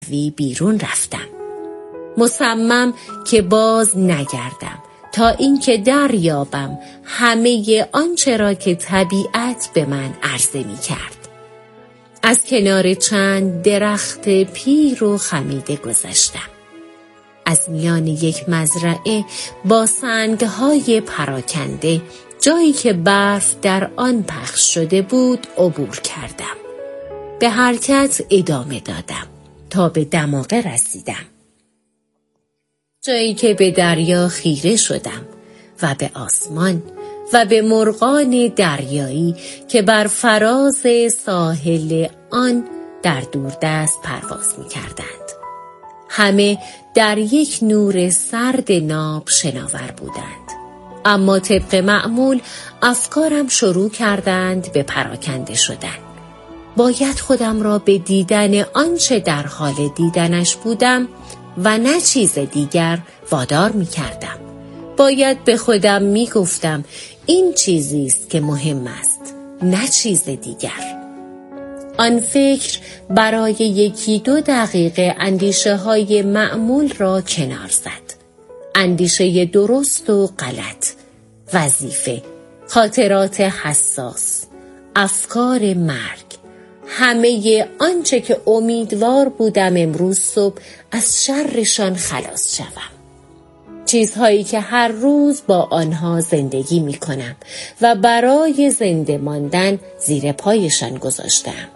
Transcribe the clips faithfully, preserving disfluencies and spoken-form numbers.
بیرون رفتم، مصمم که باز نگردم تا اینکه دریابم همه آنچه را که طبیعت به من عرضه می کرد. از کنار چند درخت پیر و خمیده گذشتم. از میان یک مزرعه با سنگهای پراکنده، جایی که برف در آن پخش شده بود، عبور کردم. به حرکت ادامه دادم تا به دماغه رسیدم، جایی که به دریا خیره شدم و به آسمان و به مرغان دریایی که بر فراز ساحل آن در دوردست پرواز می کردند. همه در یک نور سرد ناب شناور بودند، اما طبق معمول افکارم شروع کردند به پراکنده شدن. باید خودم را به دیدن آنچه در حال دیدنش بودم و نه چیز دیگر وادار می کردم. باید به خودم می گفتم این چیزی است که مهم است، نه چیز دیگر. آن فکر برای یکی دو دقیقه اندیشه های معمول را کنار زد. اندیشه درست و غلط، وظیفه، خاطرات حساس، افکار مرگ، همه آنچه که امیدوار بودم امروز صبح از شرشان خلاص شوم. چیزهایی که هر روز با آنها زندگی می کنم و برای زنده ماندن زیر پایشان گذاشتم.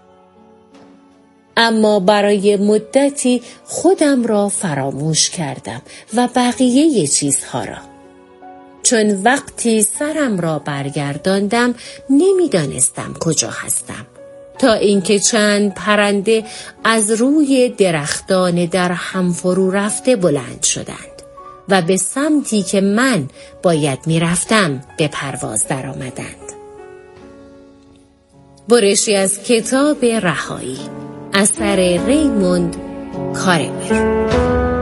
اما برای مدتی خودم را فراموش کردم و بقیه چیزها را. چون وقتی سرم را برگرداندم نمیدانستم کجا هستم، تا اینکه چند پرنده از روی درختان در هم فرو رفته بلند شدند و به سمتی که من باید میرفتم به پرواز درآمدند. برشی از کتاب رهایی اثر ریموند کارور.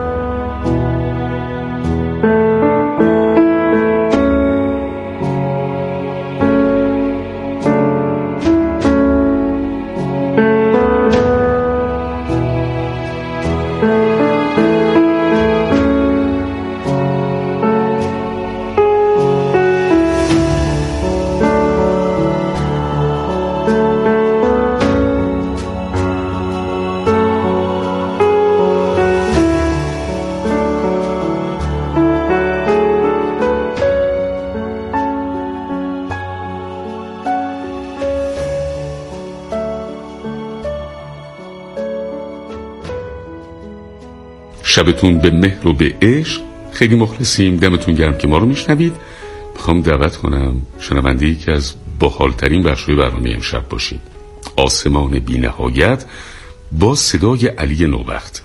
شبتون به مهر و به عشق. خیلی مخلصیم، دمتون گرم که ما رو میشنوید. میخوام دعوت کنم شنونده یکی از باحالترین بخش‌های برنامه امشب باشید. آسمان بی نهایت با صدای علی نوبخت.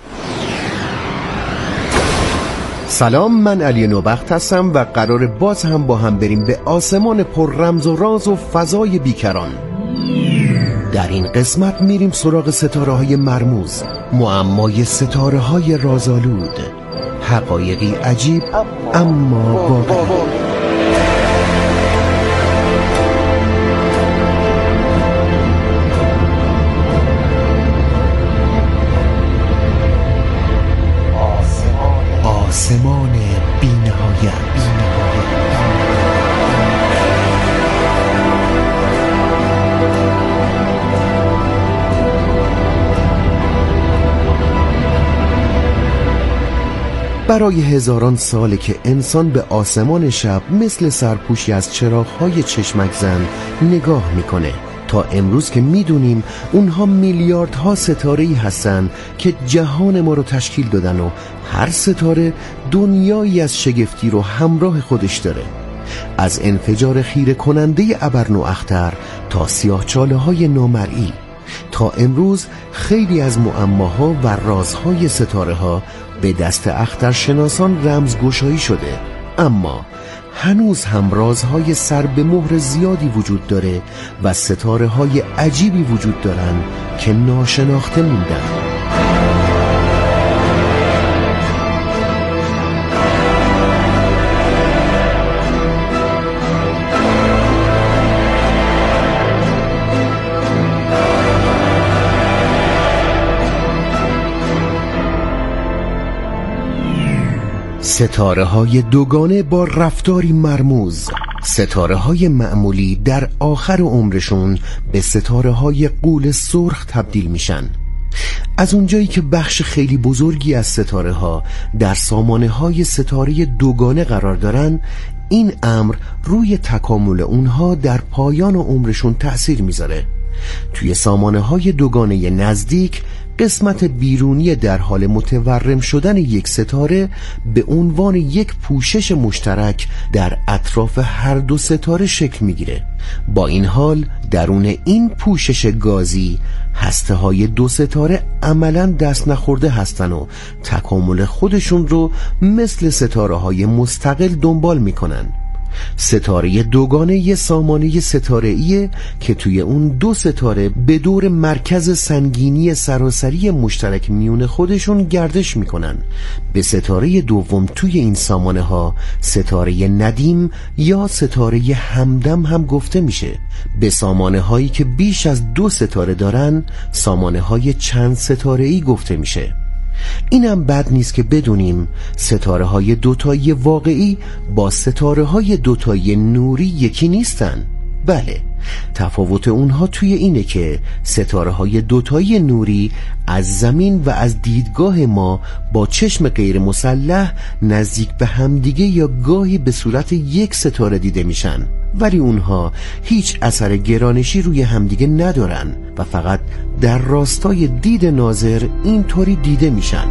سلام، من علی نوبخت هستم و قرار باز هم با هم بریم به آسمان پر رمز و راز و فضای بیکران. در این قسمت میریم سراغ ستاره های مرموز، معمای ستاره های رازآلود، حقایقی عجیب اما واقعی. آسمان بی نهایت. برای هزاران ساله که انسان به آسمان شب مثل سرپوشی از چراغ‌های چشمک زن نگاه میکنه، تا امروز که میدونیم اونها میلیاردها ستاره‌ای هستن که جهان ما رو تشکیل دادن و هر ستاره دنیایی از شگفتی رو همراه خودش داره. از انفجار خیره کننده ابرنواختر تا سیاه‌چاله‌های نامرئی، تا امروز خیلی از معماها و رازهای ستاره‌ها به دست اخترشناسان رمزگشایی شده، اما هنوز هم رازهای سر به مهر زیادی وجود داره و ستاره‌های عجیبی وجود دارن که ناشناخته موندن. ستاره های دوگانه با رفتاری مرموز، ستاره های معمولی در آخر عمرشون به ستاره های غول سرخ تبدیل میشن. از اونجایی که بخش خیلی بزرگی از ستاره ها در سامانه های ستاره دوگانه قرار دارن، این امر روی تکامل اونها در پایان عمرشون تأثیر میذاره. توی سامانه های دوگانه نزدیک، قسمت بیرونی در حال متورم شدن یک ستاره به عنوان یک پوشش مشترک در اطراف هر دو ستاره شکل میگیره. با این حال درون این پوشش گازی هسته های دو ستاره عملاً دست نخورده هستن و تکامل خودشون رو مثل ستاره های مستقل دنبال میکنن. ستاره دوگانه یه سامانه ستاره‌ایه که توی اون دو ستاره به دور مرکز سنگینی سراسری مشترک میون خودشون گردش میکنن. به ستاره دوم توی این سامانه ها ستاره ندیم یا ستاره همدم هم گفته میشه. به سامانه هایی که بیش از دو ستاره دارن سامانه های چند ستاره‌ای گفته میشه. اینم بد نیست که بدونیم ستاره های دوتایی واقعی با ستاره های دوتایی نوری یکی نیستن. بله، تفاوت اونها توی اینه که ستاره های دوتایی نوری از زمین و از دیدگاه ما با چشم غیر مسلح نزدیک به همدیگه یا گاهی به صورت یک ستاره دیده میشن، ولی اونها هیچ اثر گرانشی روی همدیگه ندارن و فقط در راستای دید ناظر اینطوری دیده میشن.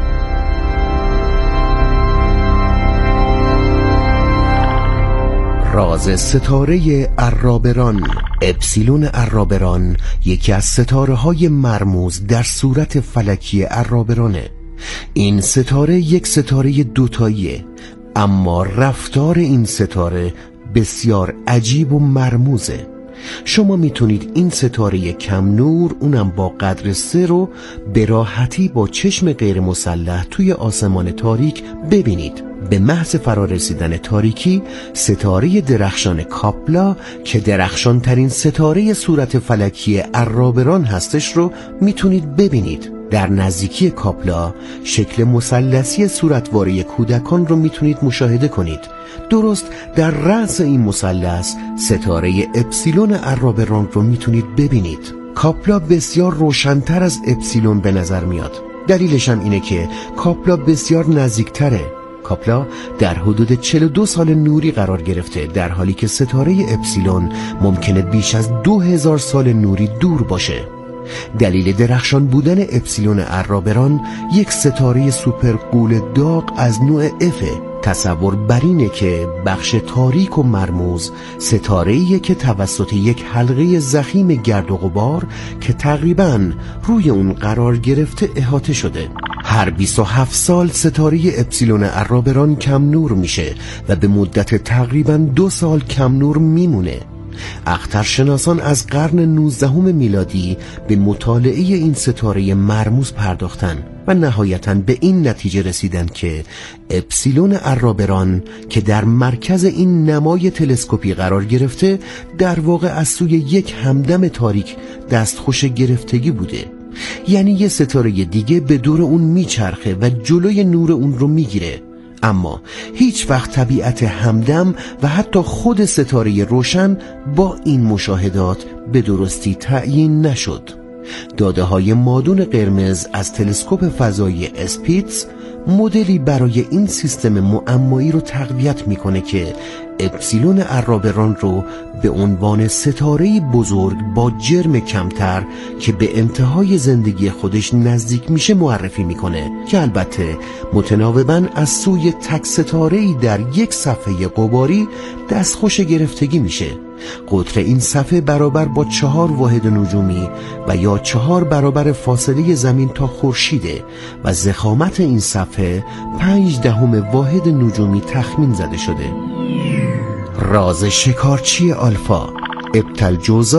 راز ستاره عرابران. اپسیلون عرابران یکی از ستاره های مرموز در صورت فلکی عرابرانه. این ستاره یک ستاره دوتاییه، اما رفتار این ستاره بسیار عجیب و مرموزه. شما میتونید این ستاره کم نور، اونم با قدر سه، رو به راحتی با چشم غیر مسلح توی آسمان تاریک ببینید. به محض فرارسیدن تاریکی ستاره درخشان کاپلا که درخشان ترین ستاره صورت فلکی عرابران هستش رو میتونید ببینید. در نزدیکی کاپلا شکل مثلثی صورتواره کودکان رو میتونید مشاهده کنید. درست در رأس این مثلث ستاره اپسیلون عرابران رو میتونید ببینید. کاپلا بسیار روشن‌تر از اپسیلون به نظر میاد. دلیلش هم اینه که کاپلا بسیار نزدیکتره. کاپلا در حدود چهل و دو سال نوری قرار گرفته، در حالی که ستاره اپسیلون ممکنه بیش از دو هزار سال نوری دور باشه. دلیل درخشان بودن اپسیلون عرابران یک ستاره سوپر غول داغ از نوع افه. تصور بر اینه که بخش تاریک و مرموز ستاره‌ایه که توسط یک حلقه ضخیم گرد و غبار که تقریباً روی اون قرار گرفته احاطه شده. هر بیست و هفت سال ستاره اپسیلون عرابران کم نور میشه و به مدت تقریباً دو سال کم نور میمونه. اخترشناسان از قرن نوزدهم میلادی به مطالعه این ستاره مرموز پرداختن و نهایتاً به این نتیجه رسیدن که اپسیلون عرابران که در مرکز این نمای تلسکوپی قرار گرفته در واقع از سوی یک همدم تاریک دستخوش گرفتگی بوده. یعنی یه ستاره دیگه به دور اون میچرخه و جلوی نور اون رو میگیره، اما هیچ وقت طبیعت همدم و حتی خود ستاره روشن با این مشاهدات به درستی تعیین نشد. داده های مادون قرمز از تلسکوپ فضایی اسپیتز مدلی برای این سیستم معمایی رو تقویت میکنه که اپسیلون عرابران رو به عنوان ستاره‌ای بزرگ با جرم کمتر که به انتهای زندگی خودش نزدیک میشه معرفی میکنه، که البته متناوباً از سوی تک ستاره‌ای در یک صفحه غباری دستخوش گرفتگی میشه. قطر این صفحه برابر با چهار واحد نجومی و یا چهار برابر فاصله زمین تا خورشیده و ضخامت این صفحه پنج دهم واحد نجومی تخمین زده شده. راز شکارچی آلفا. ابتلجوزا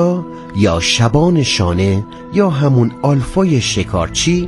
یا شبان شانه یا همون آلفای شکارچی،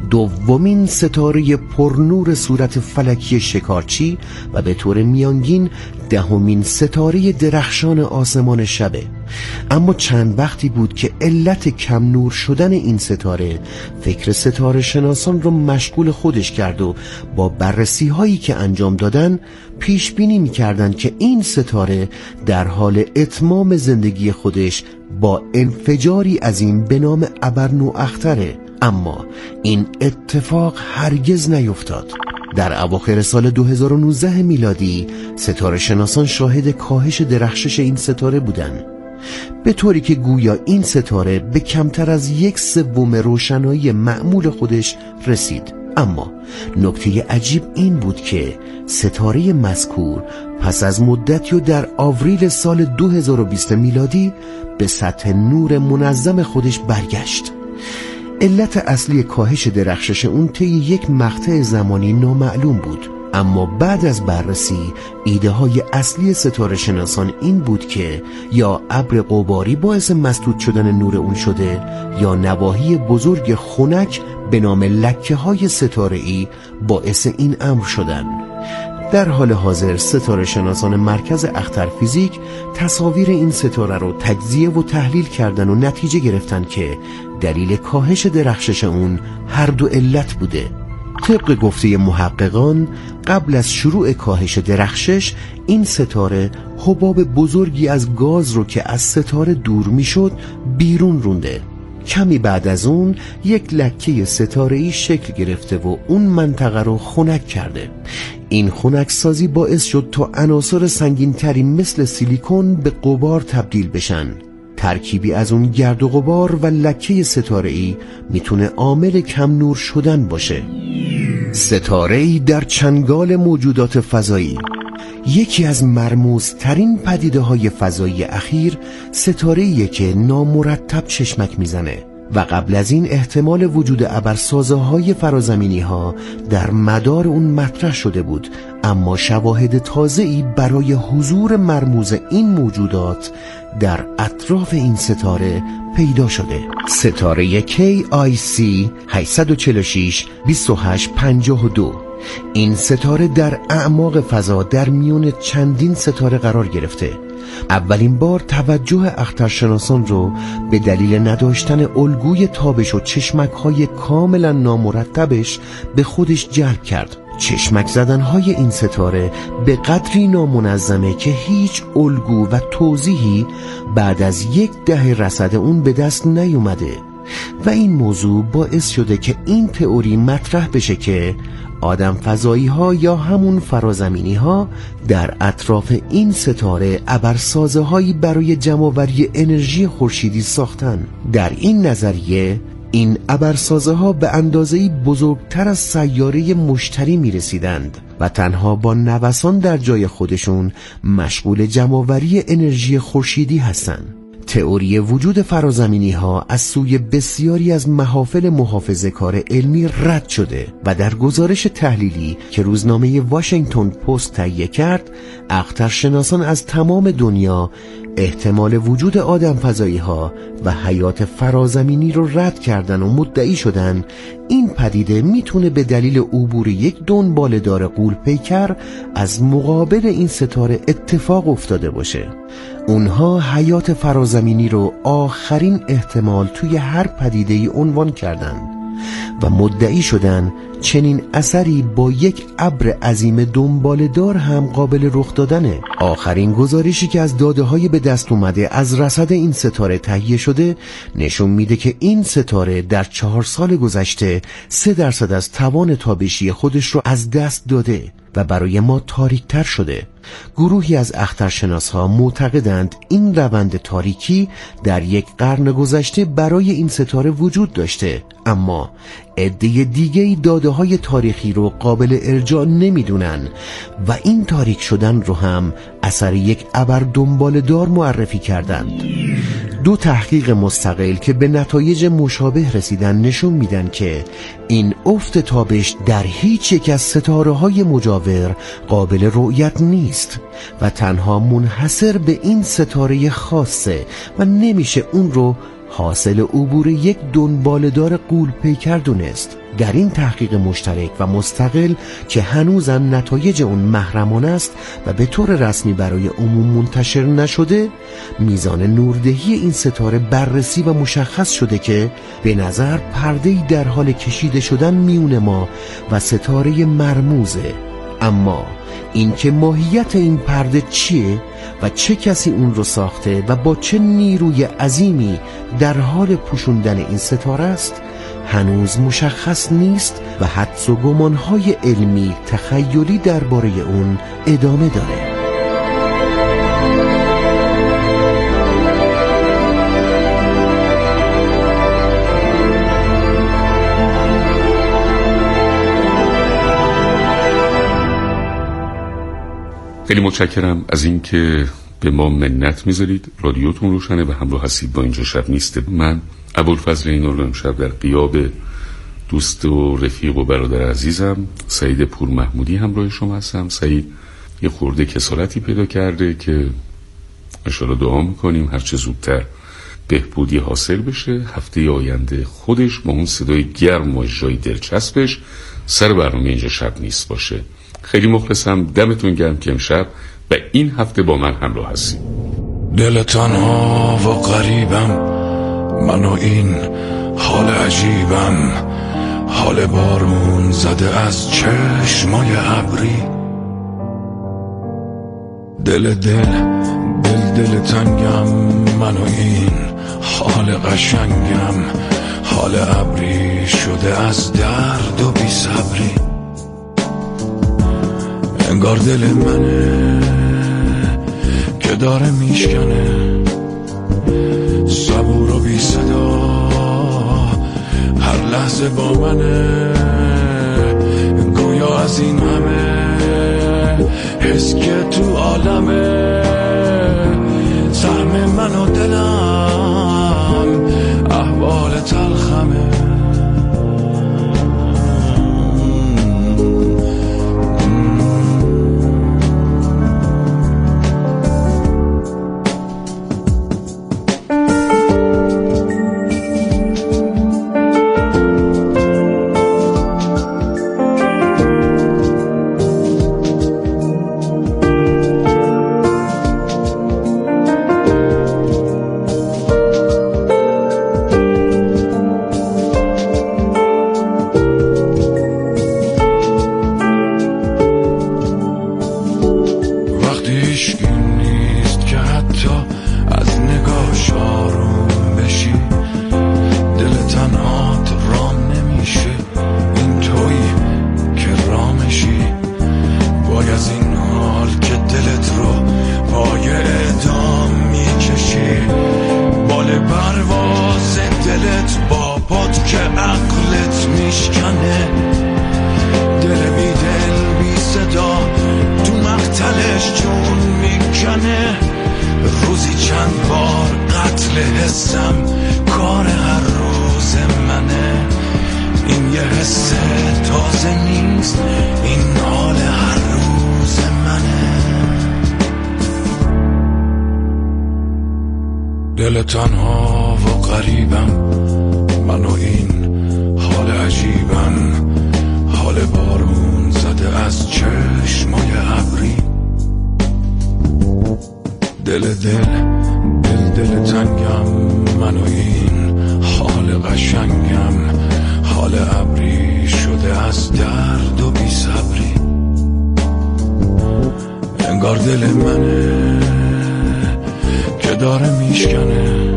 دومین ستاره پرنور صورت فلکی شکارچی و به طور میانگین دهمین ستاره درخشان آسمان شبه. اما چند وقتی بود که علت کم نور شدن این ستاره فکر ستاره شناسان رو مشغول خودش کرد و با بررسی هایی که انجام دادن پیش بینی می‌کردند که این ستاره در حال اتمام زندگی خودش با انفجاری عظیم به نام ابرنواختره. اما این اتفاق هرگز نیفتاد. در اواخر سال دو هزار و نوزده میلادی ستاره شناسان شاهد کاهش درخشش این ستاره بودند، به طوری که گویا این ستاره به کمتر از یک سوم روشنایی معمول خودش رسید. اما نکته عجیب این بود که ستاره مذکور پس از مدتی و در آوریل سال دو هزار و بیست میلادی به سطح نور منظم خودش برگشت. علت اصلی کاهش درخشش اون طی یک مقطع زمانی نامعلوم بود، اما بعد از بررسی ایده های اصلی ستاره شناسان این بود که یا ابر غباری باعث مسدود شدن نور اون شده یا نواحی بزرگ خنک به نام لکه های ستاره‌ای باعث این امر شدن. در حال حاضر ستاره شناسان مرکز اختر فیزیک تصاویر این ستاره رو تجزیه و تحلیل کردن و نتیجه گرفتن که دلیل کاهش درخشش اون هر دو علت بوده. طبق گفته محققان قبل از شروع کاهش درخشش این ستاره حباب بزرگی از گاز رو که از ستاره دور میشد بیرون رونده. کمی بعد از اون یک لکه ستاره‌ای شکل گرفته و اون منطقه رو خنک کرده. این خنک سازی باعث شد تا عناصر سنگین‌تری مثل سیلیکون به غبار تبدیل بشن. ترکیبی از اون گرد و غبار و لکه ستاره‌ای میتونه عامل کم نور شدن باشه. ستاره‌ای در چنگال موجودات فضایی. یکی از مرموزترین پدیده های فضایی اخیر ستاره‌ایه که نامرتب چشمک میزنه و قبل از این احتمال وجود ابرسازه‌های فرازمینی ها در مدار اون مطرح شده بود، اما شواهد تازه‌ای برای حضور مرموز این موجودات در اطراف این ستاره پیدا شده. ستاره کی آی سی هشت چهار شش دو هشت پنج دو. این ستاره در اعماق فضا در میون چندین ستاره قرار گرفته. اولین بار توجه اخترشناسان رو به دلیل نداشتن الگوی تابش و چشمک‌های کاملا نامرتبش به خودش جلب کرد. چشمک زدن‌های این ستاره به قدری نامنظمه که هیچ الگو و توضیحی بعد از یک دهه رصد اون به دست نیومده و این موضوع باعث شده که این تئوری مطرح بشه که آدم فضایی ها یا همون فرازمینی ها در اطراف این ستاره ابرسازه هایی برای جمع‌آوری انرژی خورشیدی ساختن. در این نظریه این ابرسازه ها به اندازه‌ای بزرگتر از سیاره مشتری می رسیدند و تنها با نوسان در جای خودشون مشغول جمع‌آوری انرژی خورشیدی هستند. تئوری وجود فرازمینی ها از سوی بسیاری از محافل محافظه‌کار علمی رد شده و در گزارش تحلیلی که روزنامه واشنگتن پست تهیه کرد، اخترشناسان از تمام دنیا احتمال وجود آدم فضایی ها و حیات فرازمینی رو رد کردن و مدعی شدن این پدیده میتونه به دلیل عبور یک دنباله‌دار غول‌پیکر از مقابل این ستاره اتفاق افتاده باشه. اونها حیات فرازمینی رو آخرین احتمال توی هر پدیده‌ای عنوان کردند و مدعی شدن چنین اثری با یک ابر عظیم دنباله‌دار هم قابل رخ دادنه. آخرین گزارشی که از داده‌های به دست اومده از رصد این ستاره تهیه شده نشون میده که این ستاره در چهار سال گذشته سه درصد از توان تابشی خودش رو از دست داده و برای ما تاریک‌تر شده. گروهی از اخترشناس‌ها معتقدند این روند تاریکی در یک قرن گذشته برای این ستاره وجود داشته، اما عده دیگه‌ای داده‌های تاریخی رو قابل ارجاع نمی‌دونن و این تاریک شدن رو هم اثر یک ابر دنباله‌دار معرفی کردند. دو تحقیق مستقل که به نتایج مشابه رسیدن نشون میدن که این افت تابش در هیچ یک از ستاره‌های مجاور قابل رؤیت نیست و تنها منحصر به این ستاره خاصه و نمیشه اون رو حاصل عبور یک دنباله‌دار غول پیکر دونست. در این تحقیق مشترک و مستقل که هنوزم نتایج اون محرمانه است و به طور رسمی برای عموم منتشر نشده، میزان نوردهی این ستاره بررسی و مشخص شده که به نظر پرده‌ای در حال کشیده شدن میون ما و ستاره مرموزه. اما اینکه ماهیت این پرده چیه و چه کسی اون رو ساخته و با چه نیروی عظیمی در حال پوشوندن این ستاره است هنوز مشخص نیست و حدس و گمانهای علمی تخیلی درباره اون ادامه داره. خیلی متشکرم از این که به ما منت میذارید، رادیوتون روشنه و همراه هستید با اینجا شب نیست. من ابوالفضل اینور امشب در غیاب دوست و رفیق و برادر عزیزم سعید پور محمودی همراه شما هستم. سعید یه خورده کسالتی پیدا کرده که انشاءالله دعا میکنیم هرچه زودتر بهبودی حاصل بشه. هفته آینده خودش با اون صدای گرم و اجرای دلچسبش سر برنامه اینجا شب نیست باشه. خیلی مخلصم، دمتون گرم که امشب و این هفته با من همراه هستید. دل تنها و غریبم، من و این حال عجیبم، حال بارون زده از چشمای ابری. دل دل دل دل تنگم، من و این حال قشنگم، حال ابری شده از درد و بی صبری. انگار دل منه که داره میشکنه، صبور و بی صدا هر لحظه با منه، گویا از این همه حس که تو عالمه، سهم من و دلم احوال تلخمه. دل تنها و غریبم، من و این حال عجیبم، حال بارون زده از چشمای ابری. دل دل دل دل تنگم، من و این حال قشنگم، حال ابری شده از درد و بی صبری. انگار دل منه که داره میشکنه،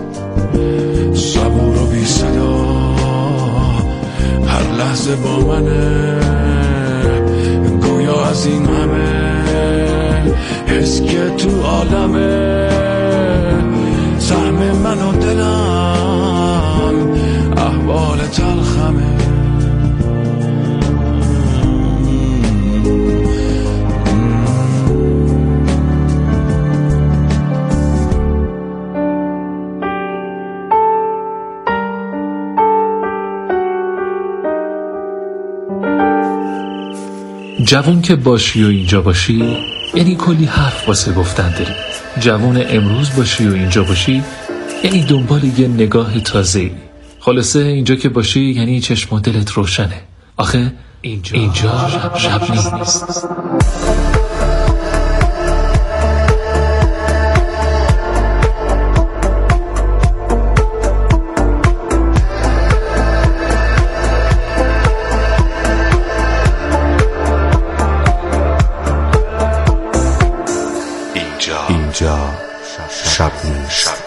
صبور و بی صدا هر لحظه با منه، گویا از این همه حس که تو عالمه، سهم من و دلم احوال تلخمه. جوون که باشی و اینجا باشی یعنی کلی حرف واسه گفتن داری. جوون امروز باشی و اینجا باشی یعنی دنبال یه نگاه تازه‌ای. خلاصه اینجا که باشی یعنی چشم و دلت روشنه. آخه اینجا, اینجا شب, شب نیست. اینجا شب نیست.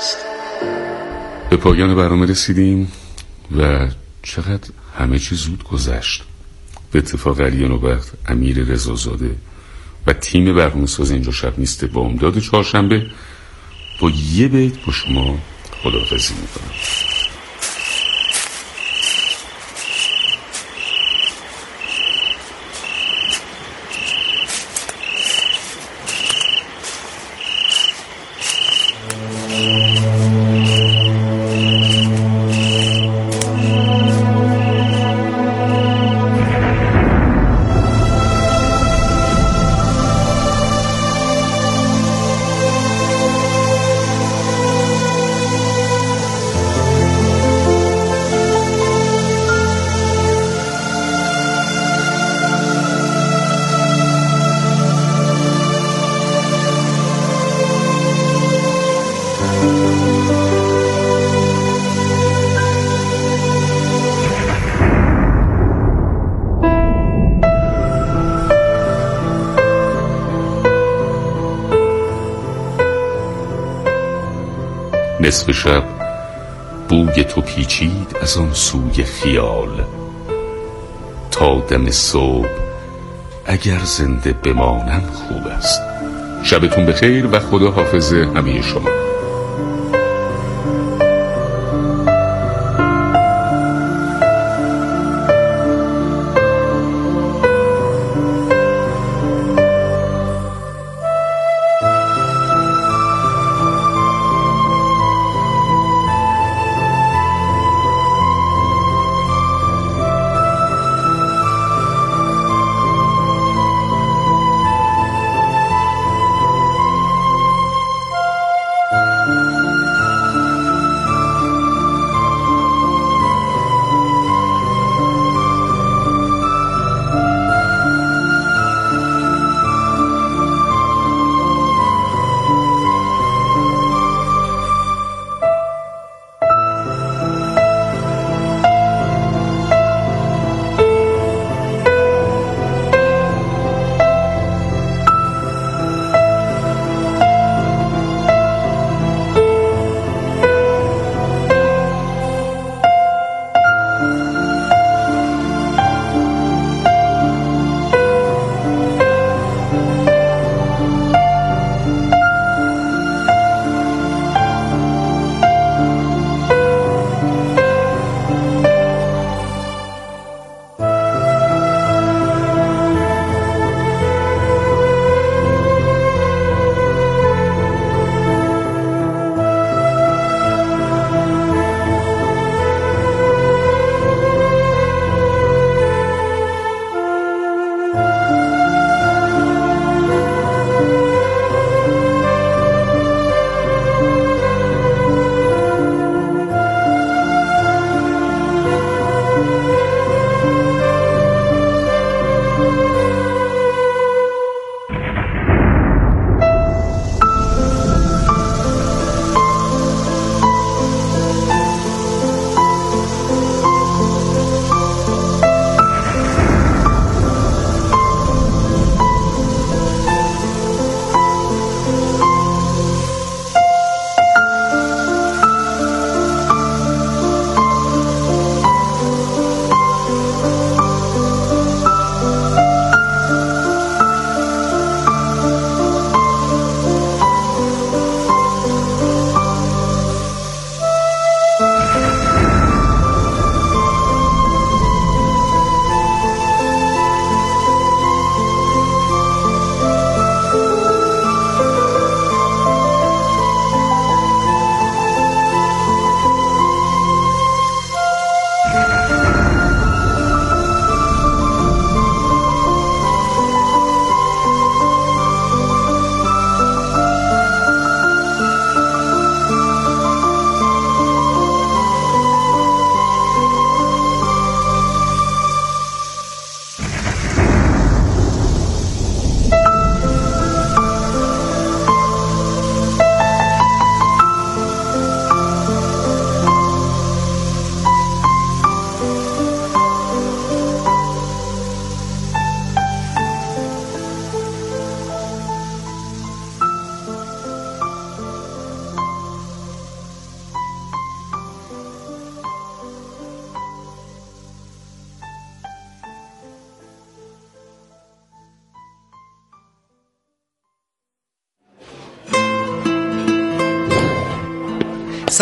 به پایان برنامه رسیدیم و چقدر همه چی زود گذشت. به اتفاق علی نوبخت، امیر رضازاده و تیم برنامه ساز اینجا شب نیست با امداد چهارشنبه با یه بیت با شما خداحافظی میکنم. نصف شب بوی تو پیچید از آن سوی خیال، تا دم صبح اگر زنده بمانم خوب است. شبتون بخیر و خدا حافظ همه شما.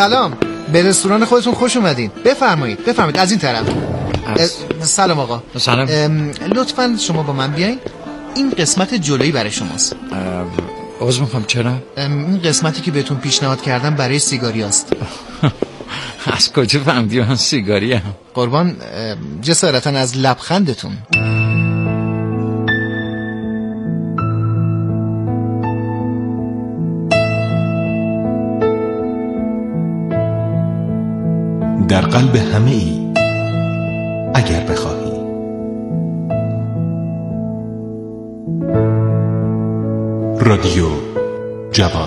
سلام، به رستوران خودتون خوش اومدین. بفرمایید بفرمایید از این طرف. سلام آقا. سلام. لطفاً شما با من بیاین. این قسمت جلویی برای شماست. عذر میخوام چرا؟ این قسمتی که بهتون پیشنهاد کردم برای سیگاری است. از کجا فهمیدی من سیگاری هم؟ قربان جسارتا از لبخندتون. در قلب همه ای اگر بخواهی. رادیو جوان.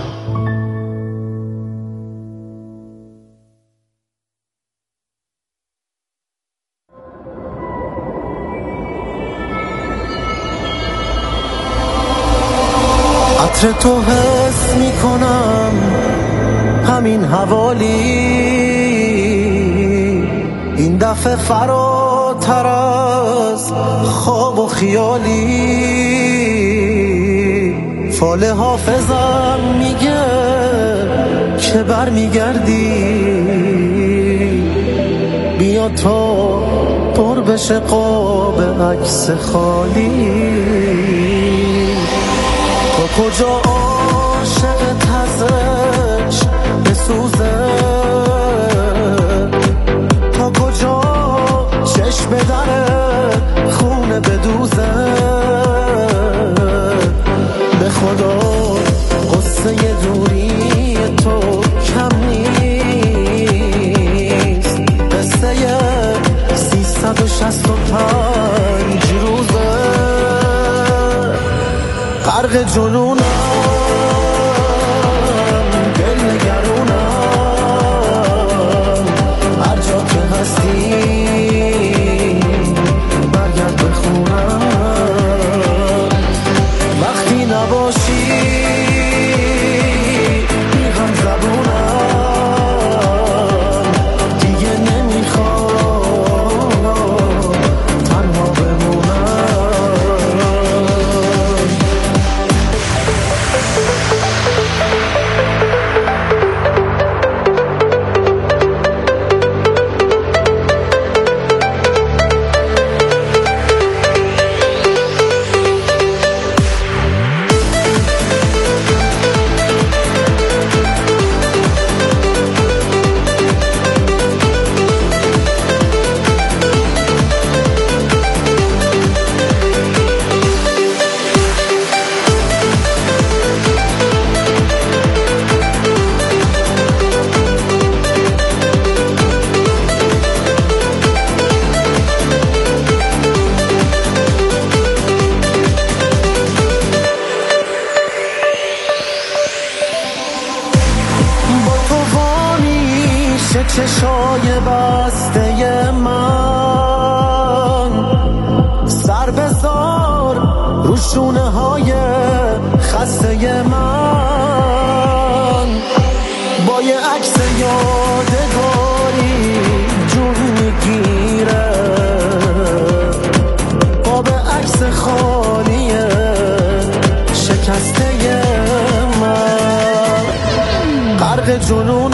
عطر تو حس می کنم همین حوالی، این دفعه فراتر از خواب و خیالی. فال حافظم میگه که بر میگردی، بیا تا پر بشه قاب عکس خالی. تا کجا عاشق تزش بسوزه، تا کجا چشم بدره خونه بدوزه. به خدا قصه دوری تو کم نیست، قصه سیصد و شصت و پنج روزه. غرق جنونم، دل نگرونم، هر جا که هستی برگرد بخونم. وقتی نباشی بی هم زبونم، دیگه نمیخوام تنها بمونم. چشای بسته من، سر بذار رو شونه های خسته من. با یه عکس یادگاری جون میگیره، قاب عکس خالی شکسته من. غرق جنون